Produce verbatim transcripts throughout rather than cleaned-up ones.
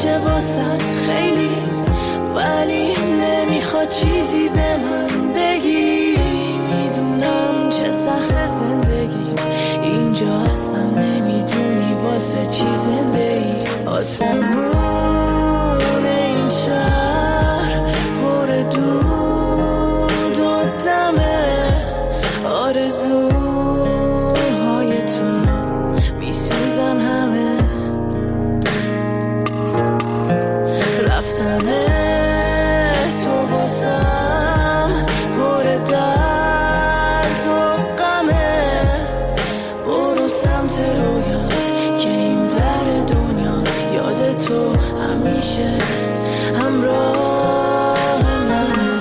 میشه واسط خیلی، ولی نمیخواد چیزی به من بگی. میدونم چه سخت زندگی اینجا، اصلا نمیدونی واسه چی زنده ای. آسمون این شهر پر دود و دمه، آرزوهای تو میسوزن همه. رفتن تو واسم پر درد و غمه. برو سمت رویات که این ور دنیا یاد تو همیشه همراه منه.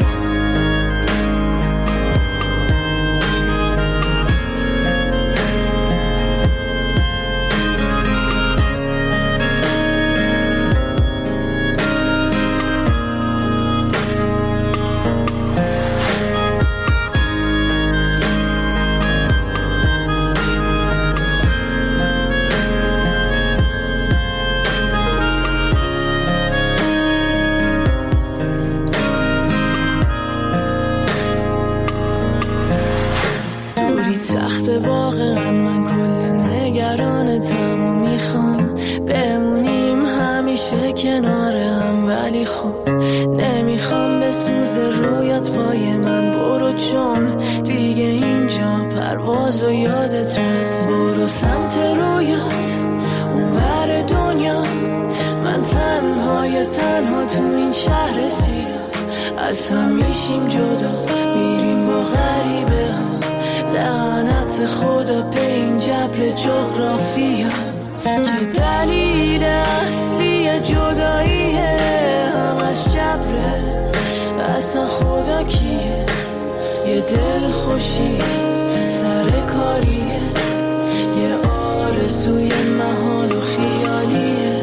سخته واقعا، من کل نگرانتم و میخوام بمونیم همیشه کنار هم، ولی خب نمیخوام بسوز رویات پای من. برو چون دیگه اینجا پرواز و یادت رفت. برو سمت رویات اون ور دنیا، من تنهای تنها تو این شهر سیاه. از هم میشیم جدا، میریم با غریبه ها. لعنت خدا به این جبر جغرافیا که دلیل اصلی جداییه، همش جبره. اصلا خدا کیه؟ یه دل خوشی سر کاریه، یه آرزوی محال و خیالیه.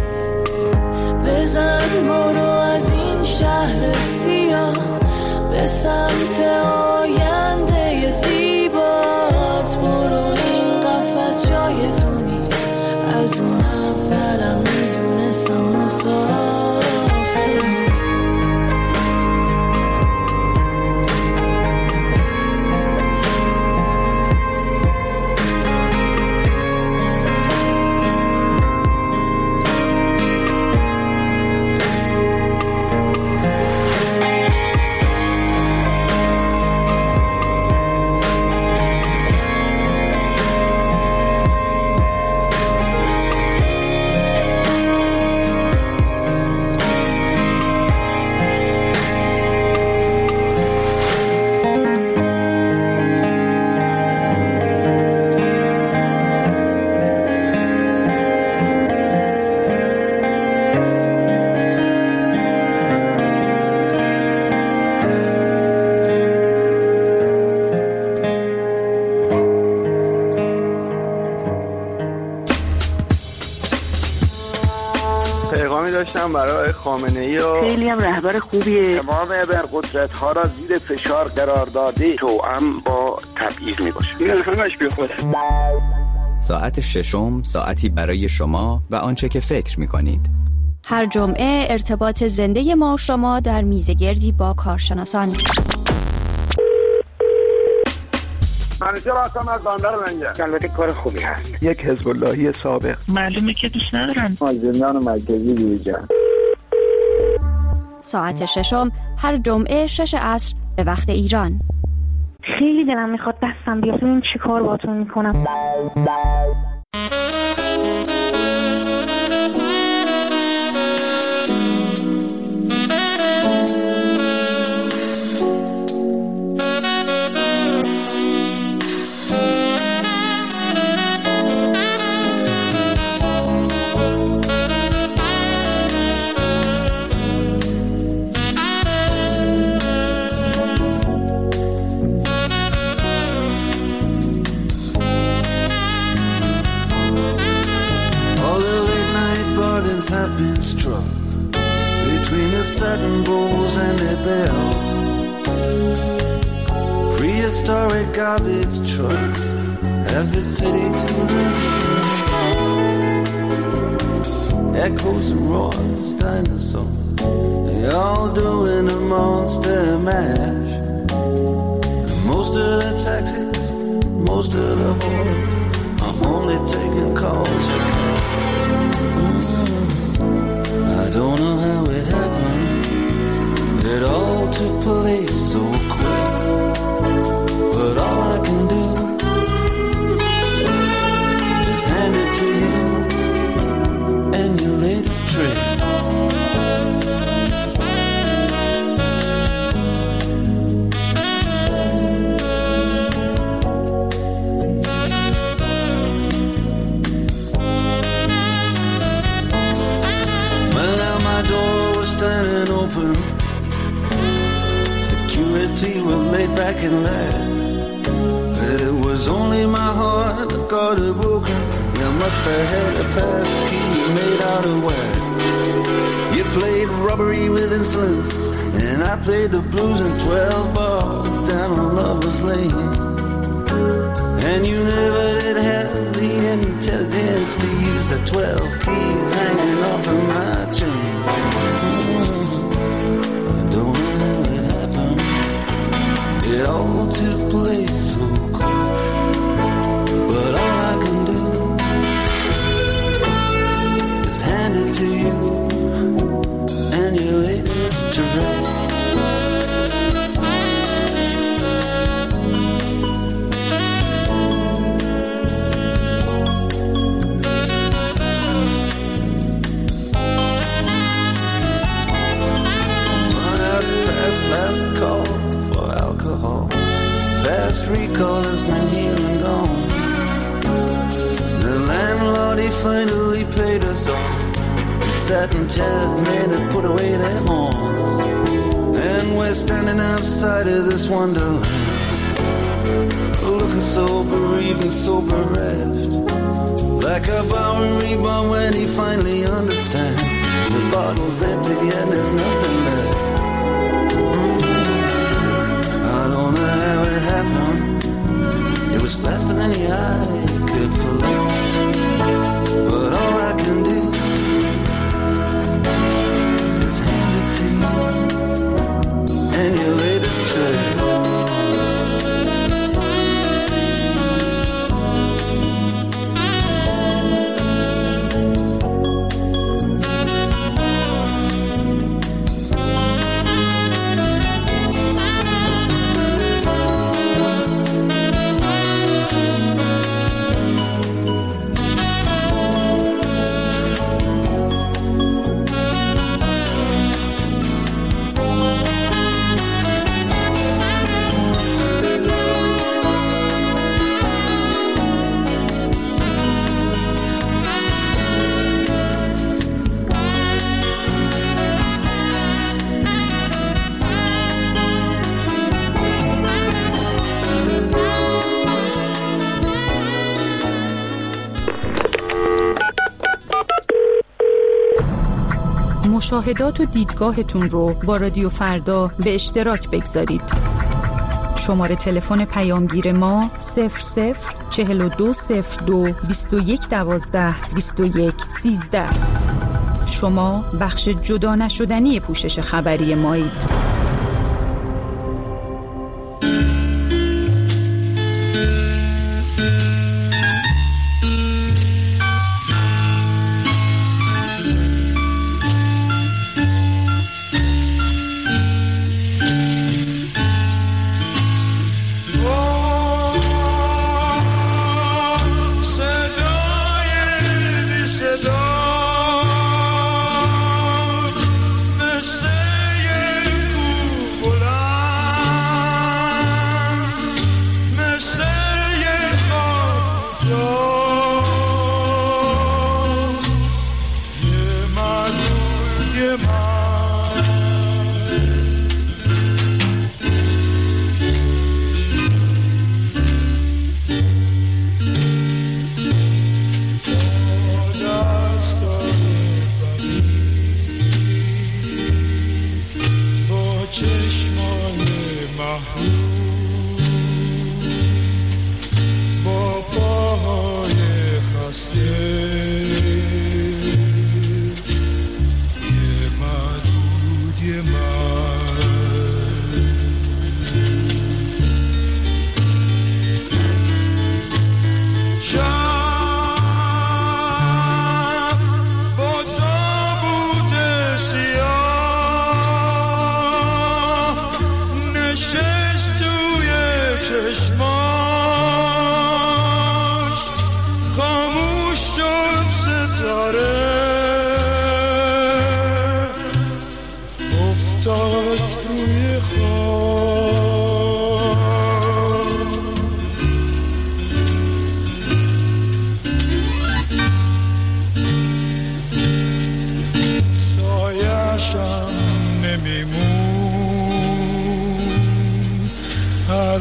بزن برو از این شهر سیاه به سمت آینده زیبات. برو این قفس جای تو نیست، از اون اولم میدونستم مسافری. داشتم برای خامنه‌ای و خیلی هم رهبر خوبیه. تمام ابرقدرت ها را زیر فشار قرار داده، توأم با تبعیض میباشه. این همش بیخوده. ساعت ششم، ساعتی برای شما و آنچه که فکر میکنید. هر جمعه ارتباط زنده ما شما در میزگردی با کارشناسان. منیجر هستم از بندر لنگر. البته کار خوبی هست. یک حزب اللهی سابق. معلومه که دوست ندارم. از زندان مرکزی بیرون. ساعت ششم هر جمعه شش عصر به وقت ایران. خیلی دلم میخواد دستم بیاد ببینم چی کار باهاتون میکنم. Have been struck between the satin bowls and their bells. Prehistoric garbage trucks have the city to themselves. echoes and roars, dinosaurs. They all doing a monster mash. And most of the taxis, most of the horrors are only taking calls for cash. Mm-hmm. I don't know how it happened. It all took place so quick. But all I can do is hand it to you and your latest trick. Well, now my door was standing open. Security were laid back and laughed. But it was only my heart that got it broken. You must have had a pass key made out of wax. You played robbery with insolence, and I played the blues in twelve bars down on Lover's Lane. And you never did have the intelligence to use the twelve keys hanging off of my chain. I don't know how it happened. It all took place so quick. But all I can do is hand it to you and your latest trick. Last call for alcohol. Fast recall has been here and gone. The landlord, he finally paid us off. The satin chairs men have put away their horns. And we're standing outside of this wonderland, looking so bereaved and so bereft. Like a Bowery bomb when he finally understands the bottle's empty and there's nothing left. I don't know how it happened. It was faster than the eye could follow. But all I can do is hand it to you and your latest trick. مشاهدات و دیدگاهتون رو با رادیو فردا به اشتراک بگذارید. شماره تلفن پیامگیر ما صفر صفر چهل و دو صفر دو بیست و یک دوازده بیست و یک سیزده. شما بخش جدا نشدنی پوشش خبری مایید.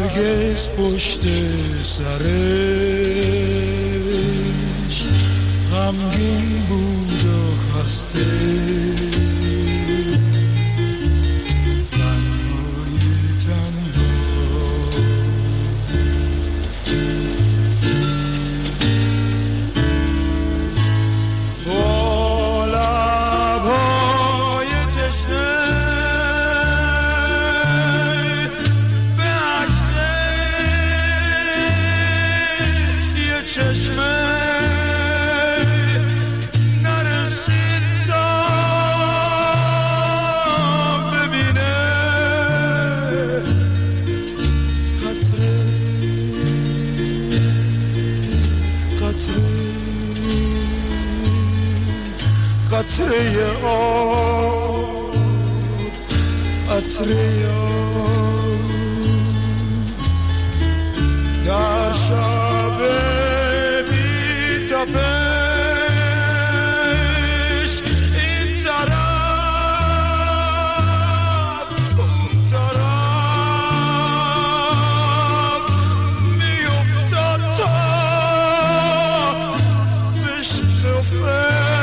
نرگس پشت سرش غمگین بود و خسته قطره آب قطره آب در شب بی تپش این طرف اون طرف می افتاد تا بشنفه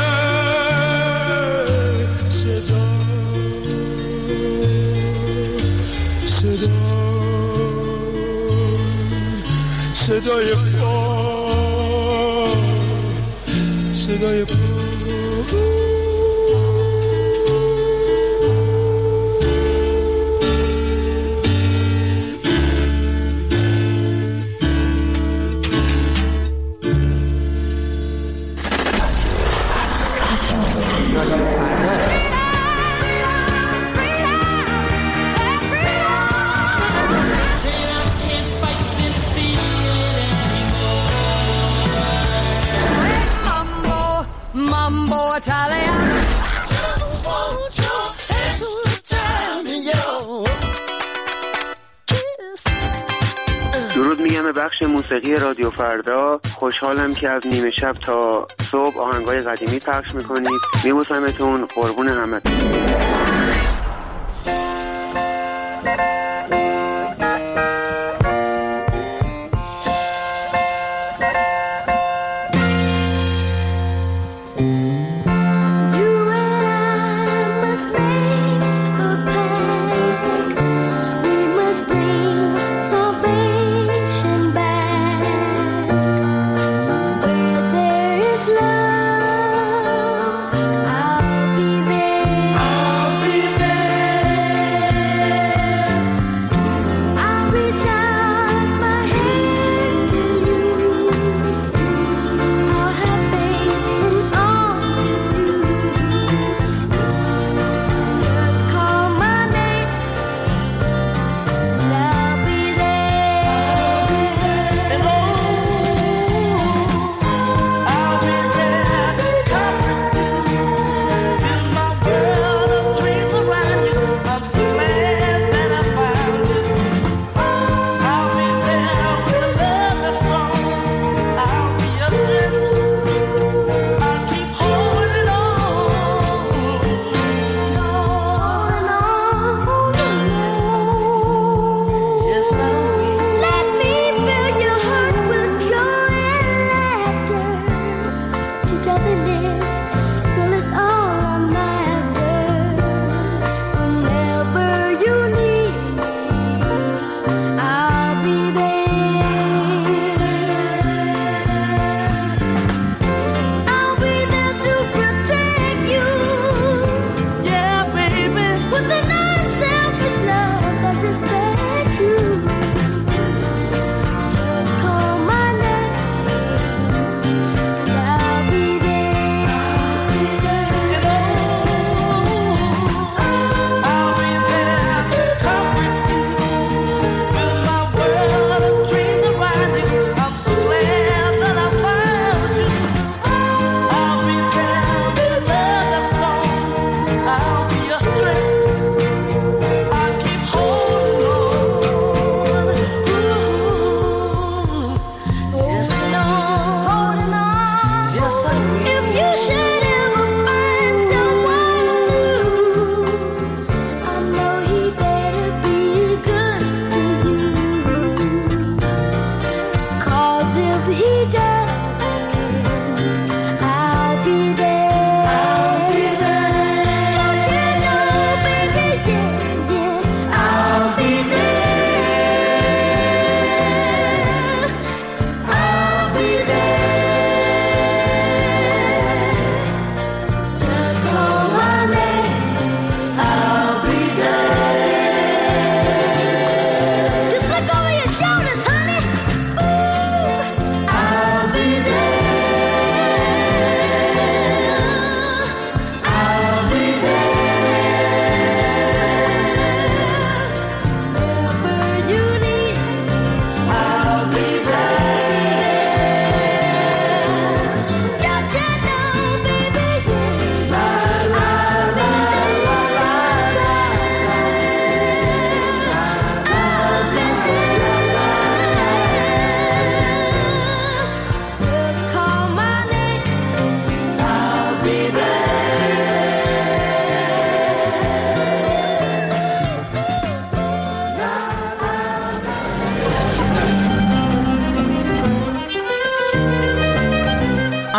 صدای پا صدای پا درود میگم به بخش موسیقی رادیو فردا. خوشحالم که از نیمه شب تا صبح آهنگای قدیمی پخش میکنید. میبوسمتون، قربون همتون. I'll be there.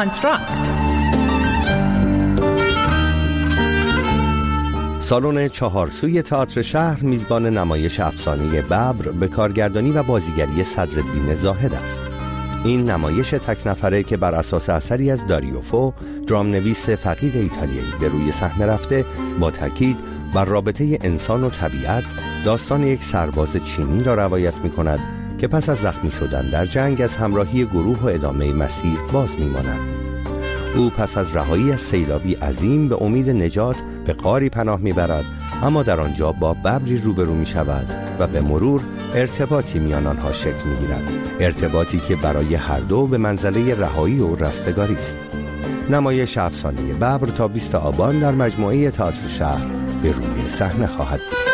آنتراکت. سالن چهارسوی تئاتر شهر میزبان نمایش افسانه ببر به کارگردانی و بازیگری صدرالدین زاهد است. این نمایش تک نفره که بر اساس اثری از داریو فو، درامنویس فقید ایتالیایی، به روی صحنه رفته، با تاکید بر رابطه انسان و طبیعت، داستان یک سرباز چینی را روایت می کند که پس از زخمی شدن در جنگ از همراهی گروه و ادامه مسیر باز می ماند. او پس از رهایی از سیلابی عظیم به امید نجات به غاری پناه می برد، اما در آنجا با ببری روبرو می شود و به مرور ارتباطی میان آنها شکل می گیرد، ارتباطی که برای هر دو به منزله رهایی و رستگاری است. نمایش افسانه ببر تا بیست آبان در مجموعه تئاتر شهر به روی صحنه خواهد بود.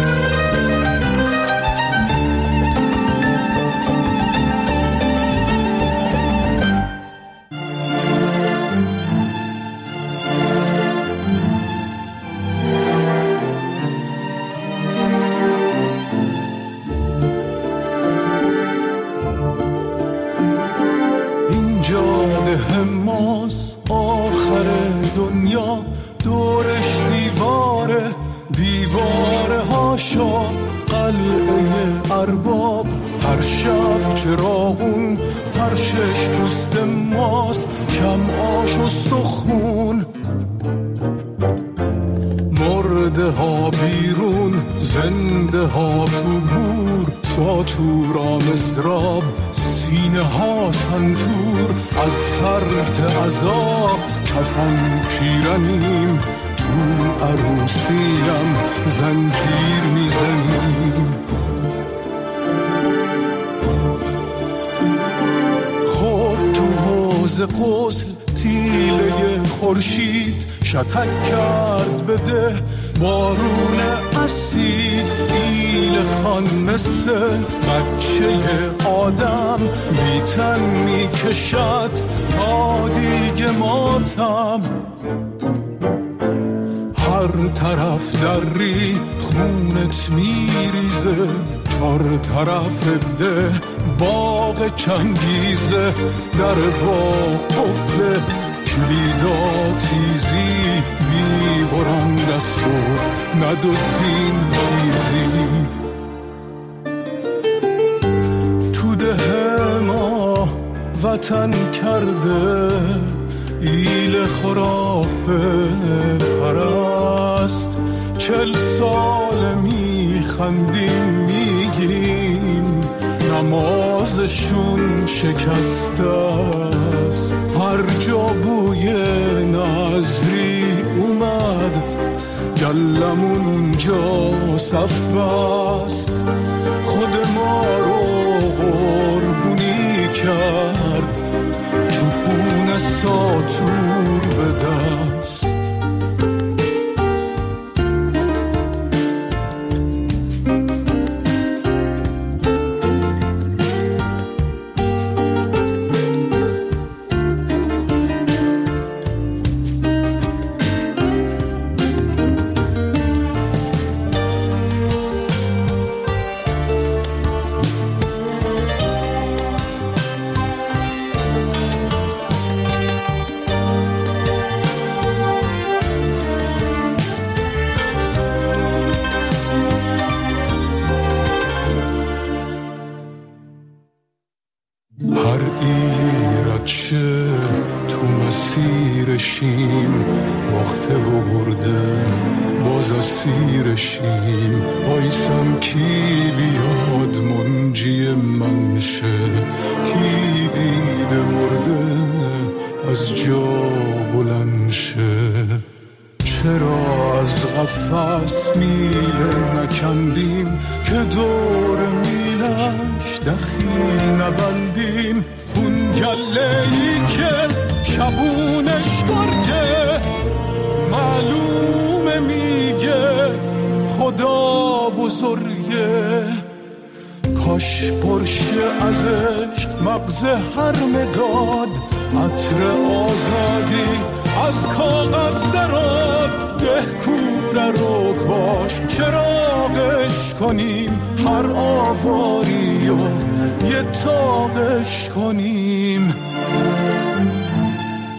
غسل تیله خورشید شتک کرد به ده بارون اسید ایل خان مثل بچه آدم بیتن می کشد تا دیگه ماتم هر طرف دری خونت میریزه چار طرف ده باغ چنگیزه در باغ قفله کلیدا تیزی میبرن دست و ندوزین چیزی تو ده ما وطن کرده ایل خرافه پرست چل سال میخندیم میگیم نمازشون شکسته است هر جا بوی نظری اومد گلمون اونجا صف است خود ما رو قربونی کرد چوبون ساتور به دست کاش پرشه از عشق مغز هر مداد عطر آزادی از کاغذ دراد ده کوره رو کاش چراغش کنیم هر آواری و یه تاقش کنیم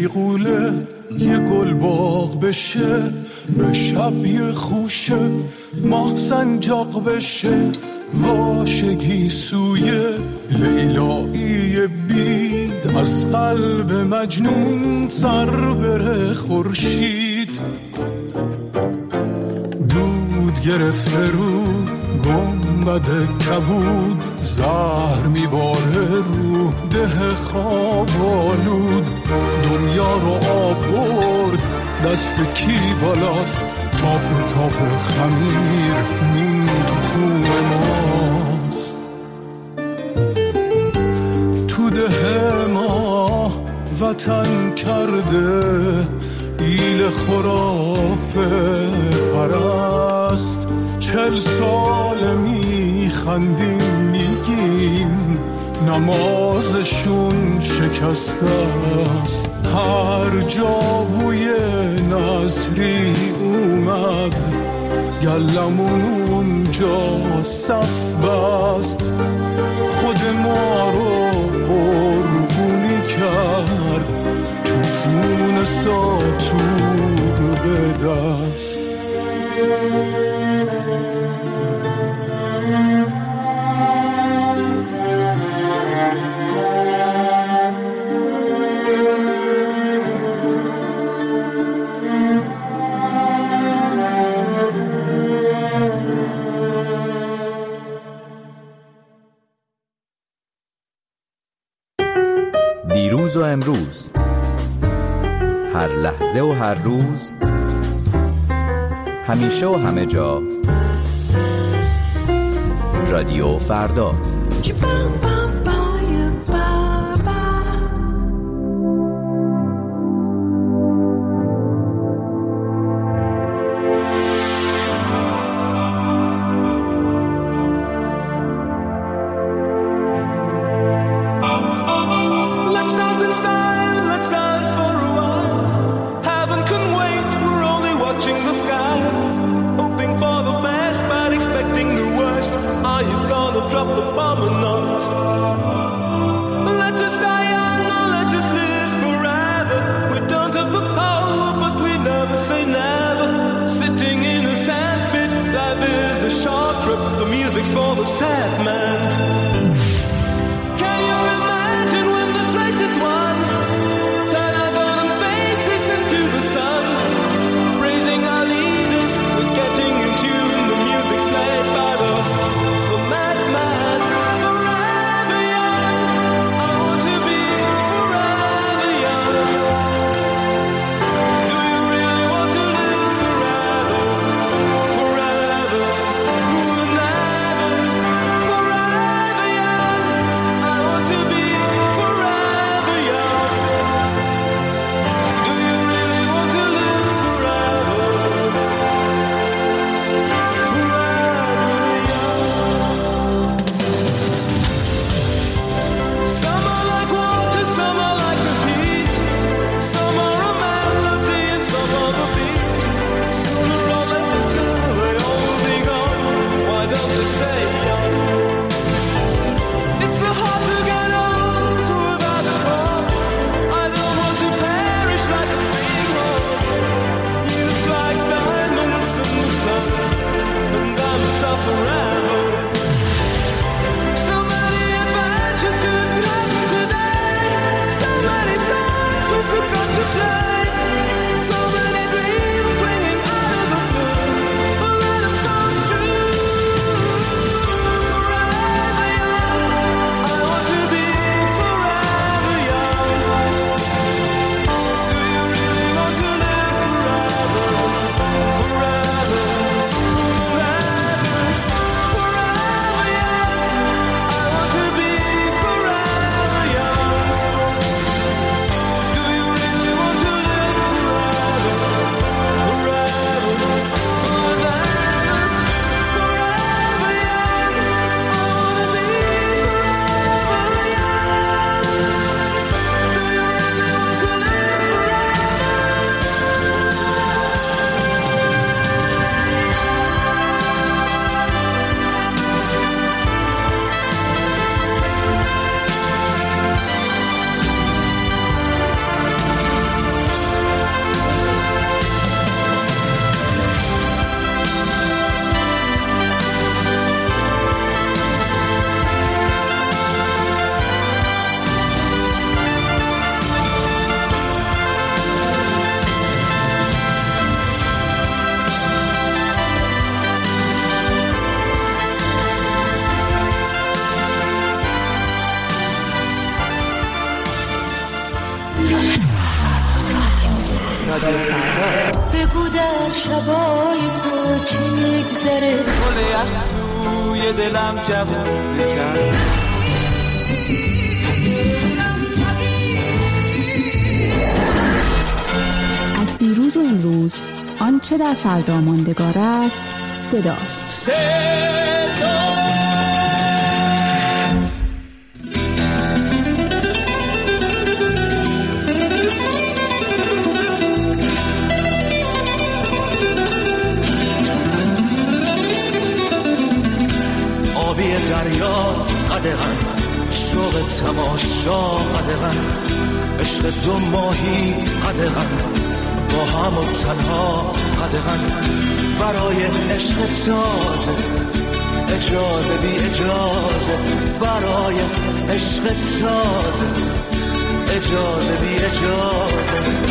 بیغوله یه گل باغ بشه، به شب یه خوشه ماه سنجاق بشه، واشگی سوی لیلایی بید، از قلب مجنون سر بره خورشید. دود گرفته رو گنبد کبود، زهر میباره رو ده خواب آلود، دنیا رو آب برد دست کی بالاست، تاپ تاپ خمیر نون تو خون ماست. تو ده ما وطن کرده ایل خرافه پرست، چل سال میخندیم میگیم نمازشون شکسته است. هر جا بوی نصری اومد گلمون اونجا صف بست، خود ما رو قربونی کرد چون ساتور به دست. دیروز و امروز، هر لحظه و هر روز، همیشه و همه جا، رادیو فردا. Drop the bomb or not? رادیو فردا. بگو در شبای تو چی میگذره، گل یخ توی دلم جوون بکن. از دیروز و امروز آنچه در فردا ماندگار است صداست. صدا آبی دریا قدغن، شوق تماشا قدغن، عشق دو ماهی قدغن، با هم و تنها قدغن، برای عشق تازه اجازه بی اجازه، برای عشق تازه اجازه بی اجازه.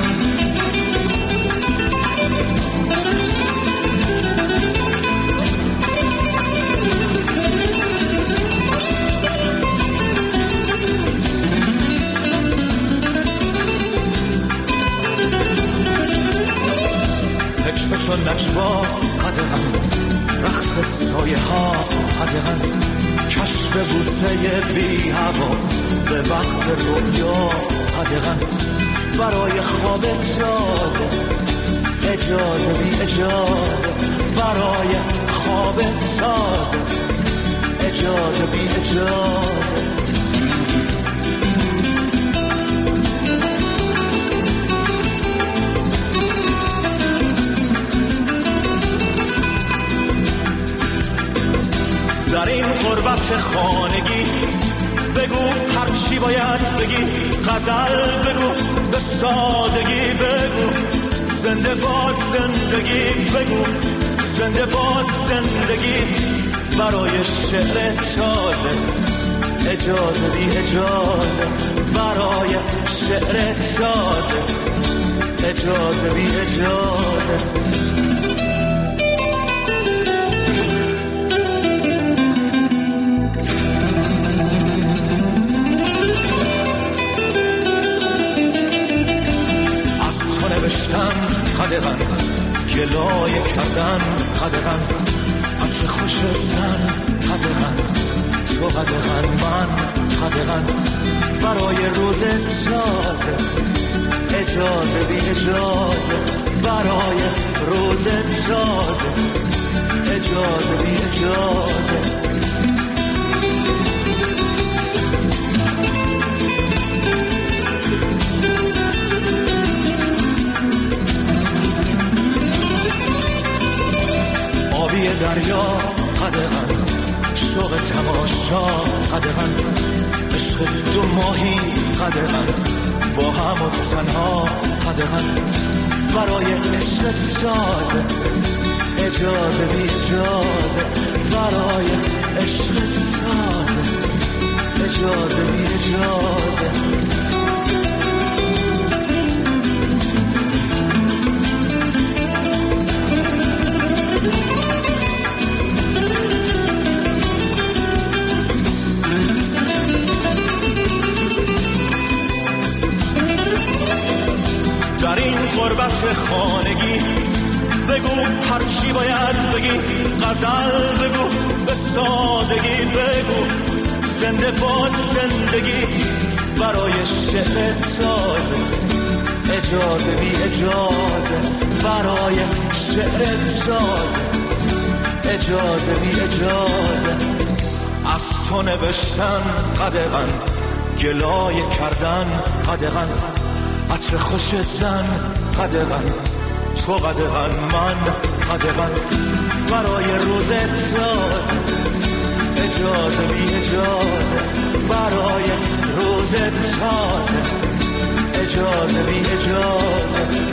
چون نجوا قدغن، رقص سایه ها قدغن، کشف بوسه بی هوا به وقت رویا قدغن، برای خواب تازه اجازه بی اجازه، برای خواب تازه اجازه بی اجازه. در این غربت خانگی بگو هر چی باید بگی، غزل بگو به سادگی بگو، زنده باد زندگی بگو، زنده باد زندگی، برای شعر تازه اجازه بی اجازه، برای شعر تازه اجازه بی اجازه. قدغن گلایه کردن قدغن، عطر خوش زن قدغن، تو قدغن من قدغن، برای روز تازه اجازه بی اجازه، برای روز تازه اجازه بی اجازه. آبی دریا قدغن، شوق تماشا قدغن، عشق دو ماهی قدغن، با هم و تنها قدغن، برای عشق تازه اجازه بی اجازه، برای عشق تازه اجازه بی اجازه. در این غربت خانگی بگو هر چی باید بگی، غزل بگو به سادگی بگو، زنده باد زندگی، برای شعر تازه اجازه بی اجازه، برای شعر تازه اجازه بی اجازه. از تو نوشتن قدغن، گلایه کردن قدغن، عطر خوش زن قدغن، تو قدغن من قدغن، برای روز تازه اجازه بی اجازه، برای روز تازه اجازه بی اجازه.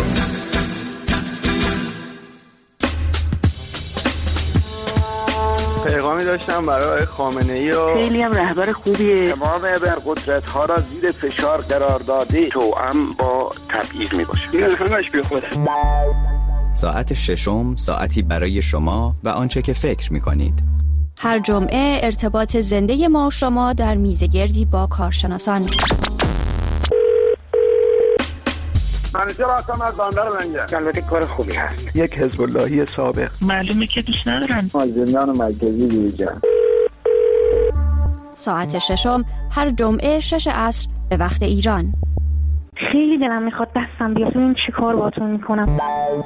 پیغامی داشتم برای خامنه‌ای و خیلی هم رهبر خوبیه، تمام ابرقدرت ها را زیر فشار قرار داده، توأم با تبعیض می باشه. این همش بی خوده. ساعت ششم ساعتی برای شما و آنچه که فکر می کنید. هر جمعه ارتباط زنده ما شما در میزگردی با کارشناسان. منیجر هستم از بندر لنگر. البته کار خوبی هست. یک حزب اللهی سابق. معلومه که دوست ندارن. از زندان مرکزی دیجا. ساعت ششم هر جمعه شش عصر به وقت ایران. خیلی دلم میخواد دستم بیاد ببین چی کار باهاتون میکنم.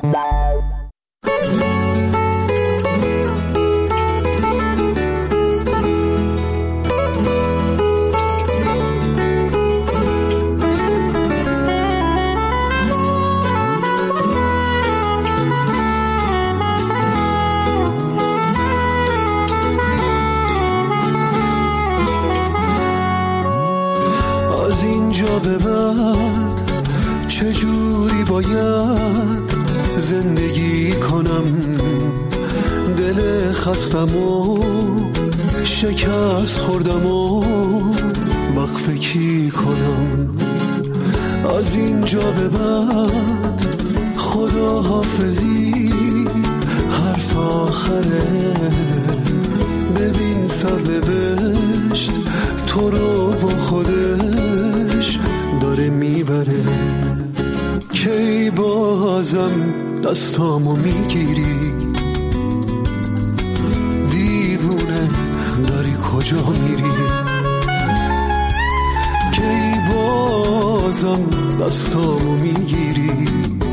از اینجا به بعد چجوری باید زندگی کنم؟ دل خستم و شکست خوردم و وقف کی کنم؟ از اینجا به بعد خدا حافظی حرف آخره. ببین سرنوشت تو رو با خودش داره میبره. کی بازم دستامو میگیری؟ دیوونه داری کجا میری؟ کی بازم دستامو میگیری؟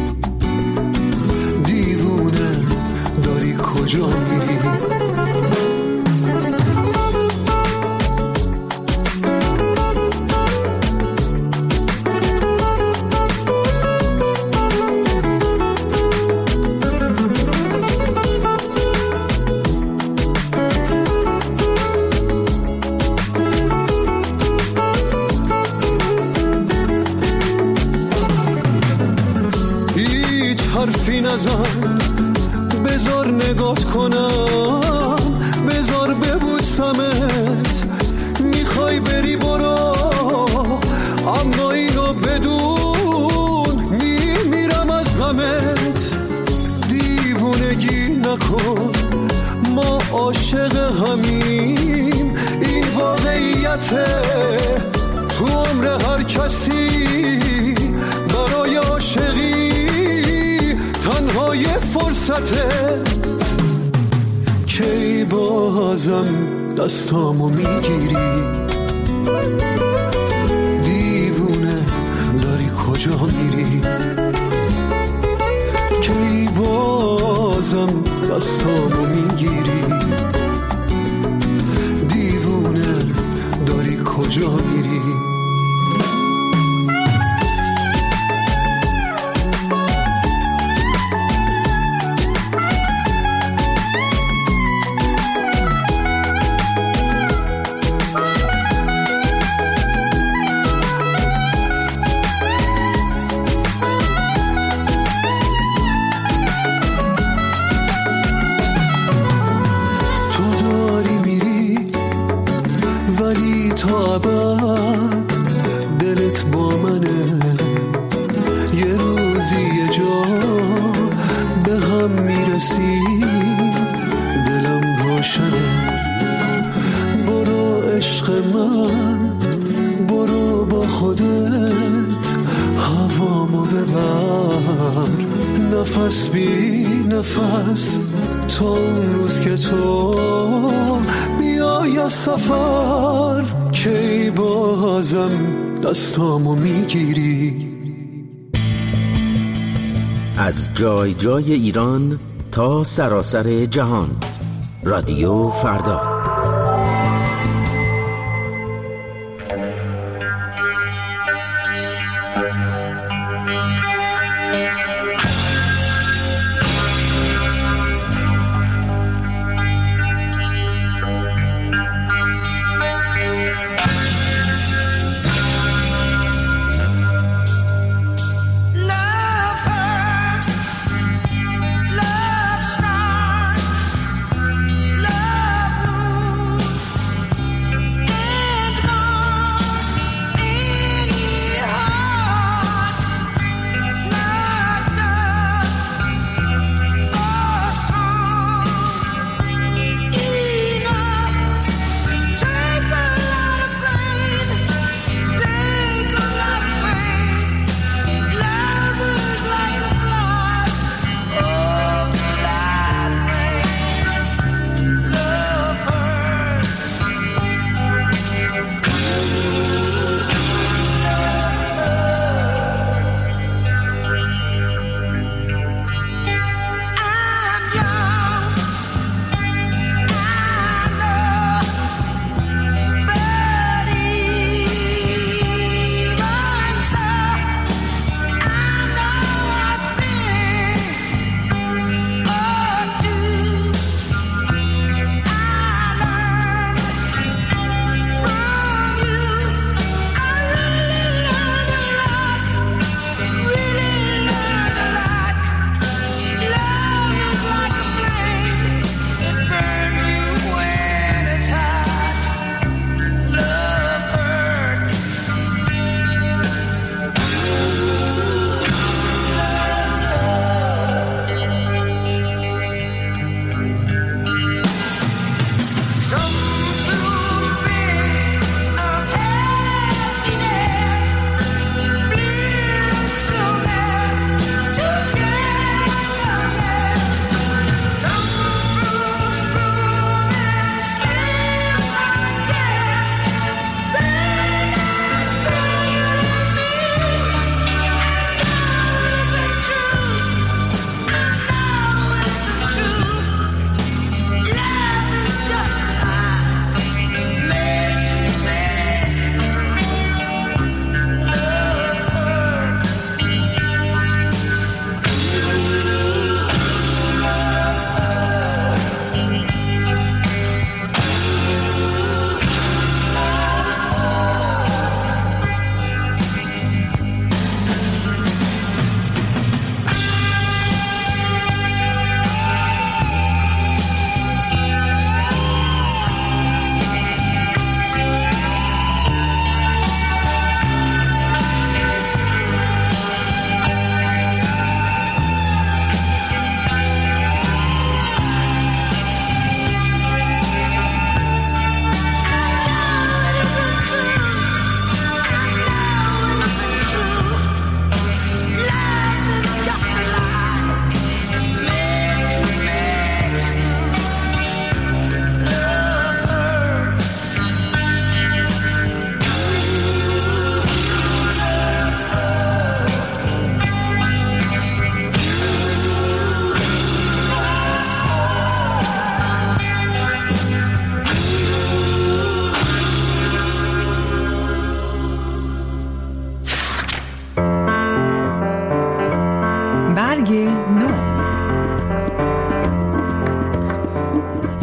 دیوونه داری کجا میری؟ حرفی نزن بذار نگات کنم، بذار ببوسمت. میخوای بری برو اما اینو بدون میمیرم از غمت. دیوونگی نکن ما عاشق همیم، این واقعیته تو عمر هر کسی. برای عاشقی تنها یه فرصته. کی بازم دستامو میگیری؟ دیوونه داری کجا میری؟ کی بازم دستامو میگیری؟ دیوونه داری کجا میری؟ دلت با منه، یه روزی یه جا به هم میرسیم، دلم روشنه. برو عشق من، برو با خودت هوامو ببر، نفس بی نفس تا اون روز که تو بیای از سفر. کی بازم دستامو میگیری؟ از جای جای ایران تا سراسر جهان، رادیو فردا. Love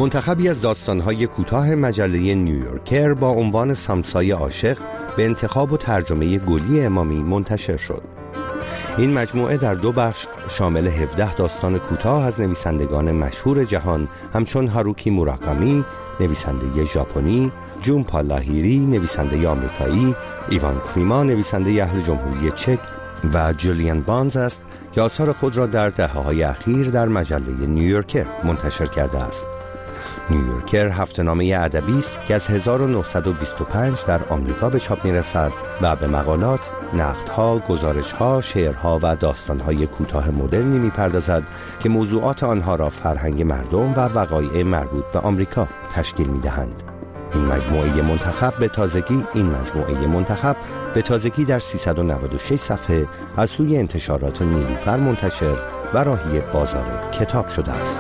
منتخبی از داستان‌های کوتاه مجله نیویورکر با عنوان سمسای عاشق به انتخاب و ترجمه گلی امامی منتشر شد. این مجموعه در دو بخش شامل هفده داستان کوتاه از نویسندگان مشهور جهان همچون هاروکی موراکامی نویسنده ژاپنی، جونپا لاهیری نویسنده آمریکایی، ایوان کلیما نویسنده اهل جمهوری چک و جولیان بانز است که آثار خود را در دهه‌های اخیر در مجله نیویورکر منتشر کرده است. نیویورکر هفته‌نامه ادبی است که از هزار و نهصد و بیست و پنج در آمریکا به چاپ می‌رسد و به مقالات، نقدها، گزارش‌ها، شعرها و داستان‌های کوتاه مدرنی می‌پردازد که موضوعات آنها را فرهنگ مردم و وقایع مربوط به آمریکا تشکیل می‌دهند. این مجموعه منتخب به تازگی این مجموعه منتخب به تازگی در سیصد و نود و شش صفحه از سوی انتشارات نیلوفر منتشر و راهی بازار کتاب شده است.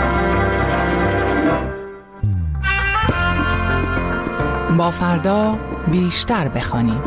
با فردا بیشتر بخوانیم.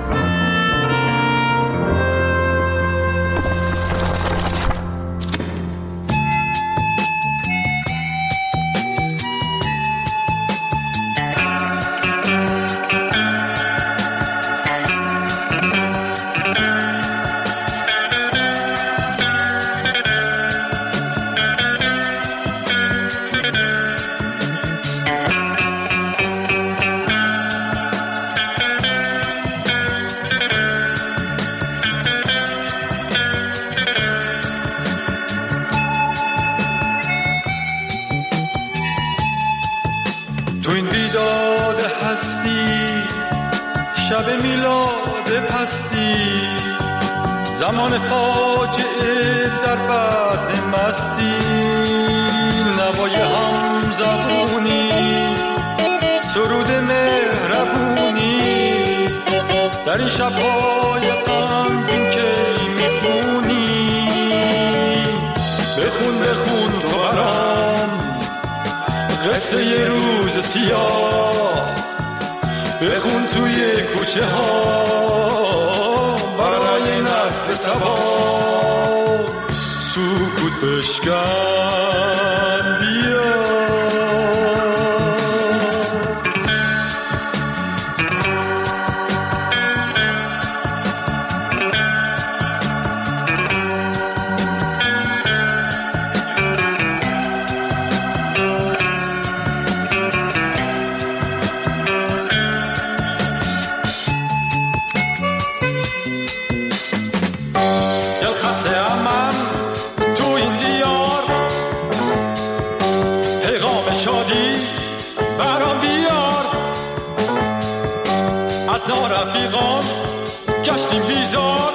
تو این بیداد هستی شب میلاد پستی زمان فاجعه در بعد مستی نوای هم زبونی سرود مهربونی در این شبهای غمگین که میخونی بخون بخون تو برام قصه یه روز سیاه بخون توی کوچه ها برای نسل تباه سکوت بشکن بیا رفیقان گشتیم بیزار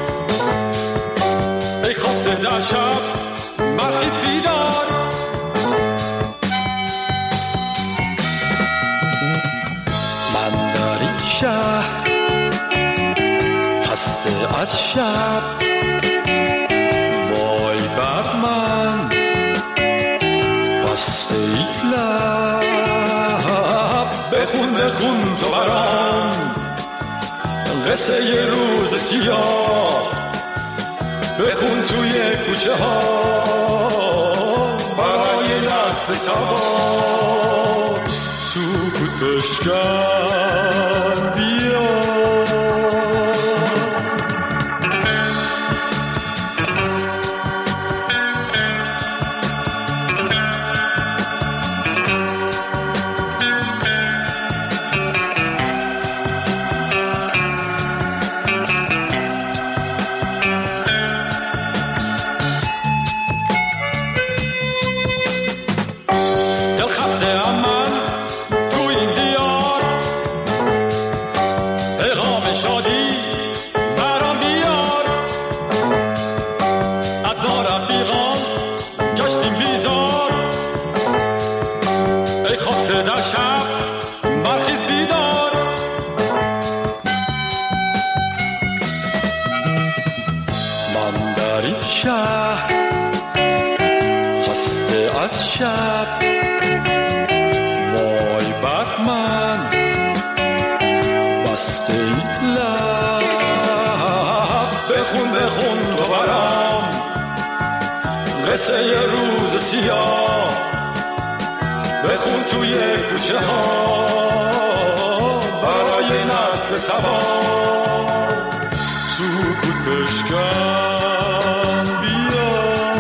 ای خفته در شب برخیز بیدار من در این شهر خسته از شب وای بر من بسته ای لب بخون بخون تو برام قصه یه روز سیاه بخون توی کوچه ها برای نسل تباه سکوت بشکن بیا قصه یه روز سیاه بخون توی کوچه ها برای نسل تبار سکوت بشکن بیا.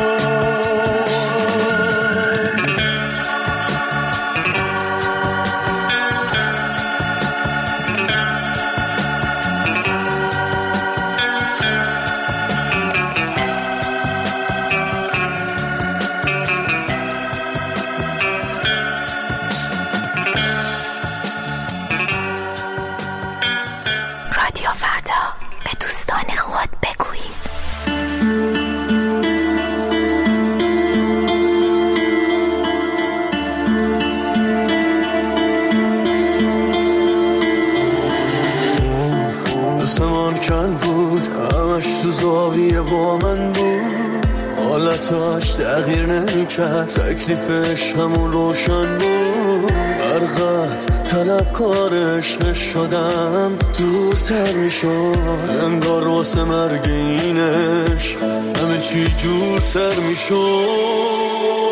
حالتاش تغییر نمی‌کرد، تکلیفش همون روشن بود. برقت طلبکارش نشدم دورتر میشد، انگار واسه مرگ اینش همه چی جورتر میشد.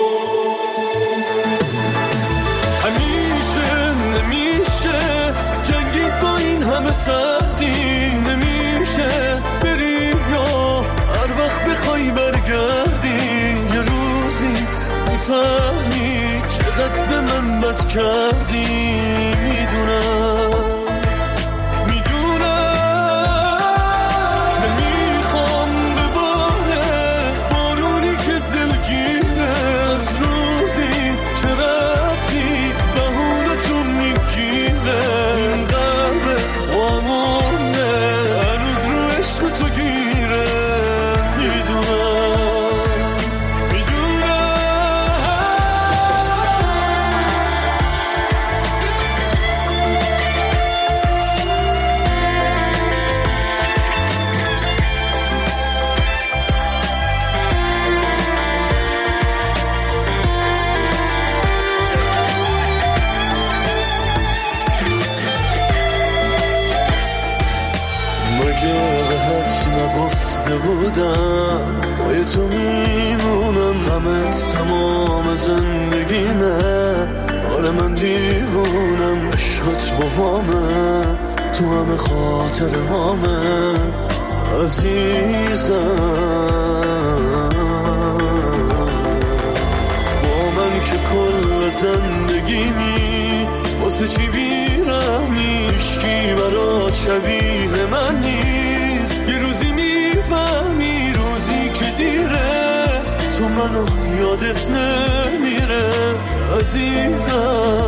همیشه نمیشه جنگید با این همه سردی، نمیشه بریم یا هر وقت بخوای برگردی. یه روزی میفهمی چقدر به من بد کردی. میدونم میدونم نمیخوام بباره بارونی که دلگیره، از روزی که رفتی بهونتون میگیره. این قلب وامونه هنوز رو عشق تو گیره. بودم با تو میمونم، غمت تمام زندگیمه. آره من دیوونم، عشقت با همه تو همه خاطر همه عزیزم. با من که کل زندگیمی واسه چی بیرمی، عشقی برات شبیه من نیست. یه روزی میفهمی روزی که دیره تو منو یادت نمیره عزیزم.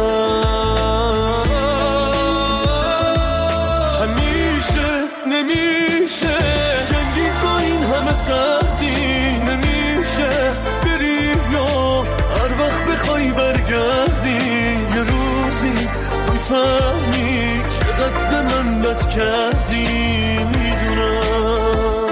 همیشه نمیشه جنگی با این همه سردی، نمیشه بری یا هر وقت بخوای برگردی. یه روزی میفهمی چقدر به من بد کردی. میدونم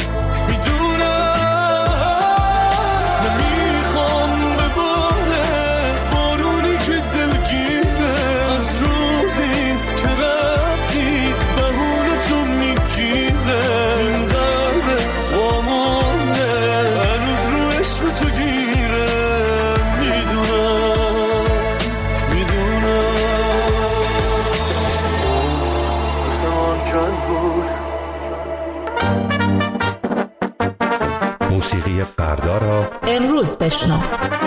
نمیخوام بباره بارونی که دلگیره، از روزی که رفتی بهونتون میگیره. این قلب وامونه هنوز رو عشق تو گیره. میدونم میدونم زمان چند بود. موسیقی فردا را امروز بشنو.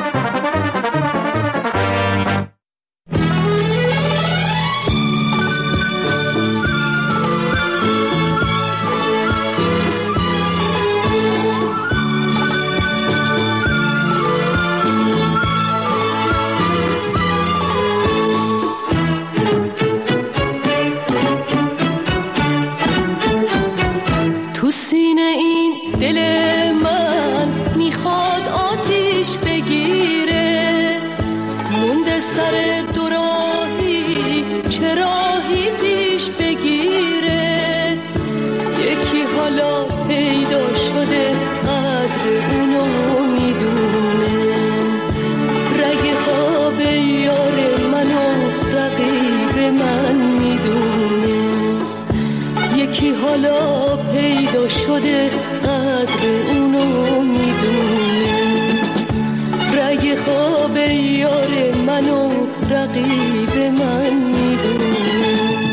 تو سینه این دل من میخواد آتیش بگیره، مونده سر دوراهی چه راهی پیش بگیره. یکی حالا پیدا شده قدر اونو میدونه، رگ خواب یار منو رقیب من میدونه. یکی حالا پیدا شده قدر اونو میدونه، رگ که خواب یار منو رقیب من میدونه.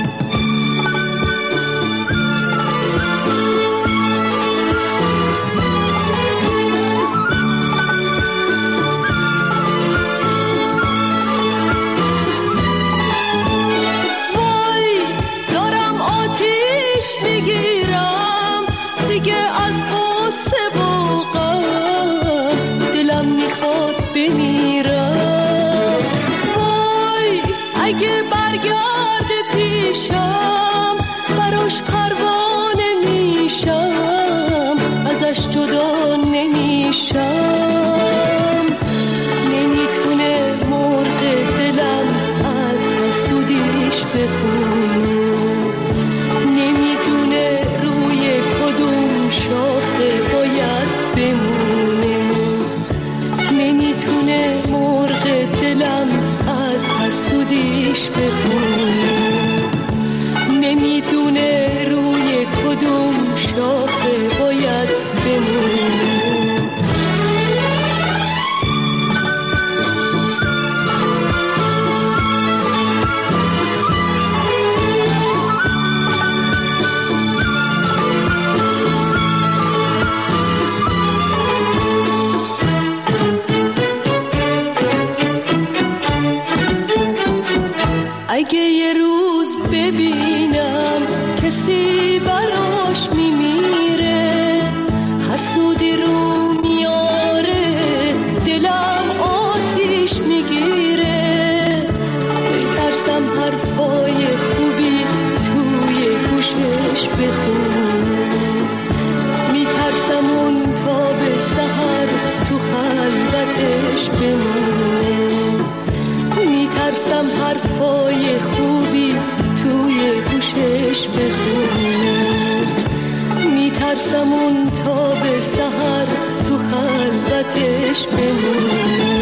وای دارم آتیش میگیرم دیگه از قصه و غم، دلم میخواد بمیرم. وای اگه برگرد پیشم براش پروانه میشم، ازش جدا نمیشم. نمیتونه مرغ دلم از حسودیش بخونه، نمیدونه روی کدوم شاخه باید بمونه. نمیتونه مرغ دلم از حسودیش بخونه، نمیدونه روی کدوم شاخه باید بمونه. اگه یه روز ببینم کسی براش میمیره، حسودی رو میاره، دلم آتیش میگیره. میترسم حرفای خوبی توی گوشش بخونه، میترسم اون تا به سحر تو خلوتش بمونه. میترسم حرفای خوبی توی گوشش بخونه، میترسم اون تا به سحر تو خلوتش بمونه.